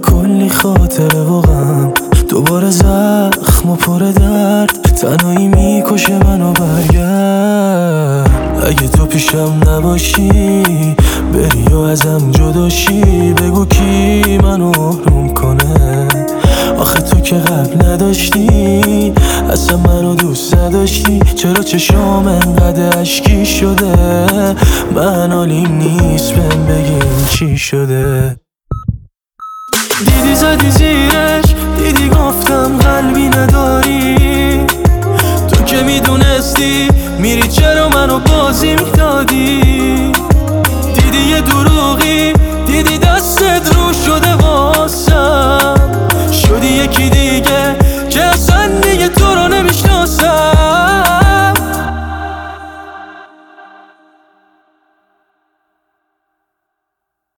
کلی خاطره و غم، دوباره زخم و پر درد، تنهایی میکشه منو. برگرد اگه تو پیشم نباشی، بری و ازم جداشی، بگو کی منو آروم کنه. آخه تو که قبل نداشتی، اصلا منو دوست نداشتی، چرا چشام انقدر اشکی شده؟ من حالیم نیست بهم بگین چی شده. دیدی زدی زیرش، دیدی گفتم قلبی نداری، تو که میدونستی میری چرا منو بازی میدادی.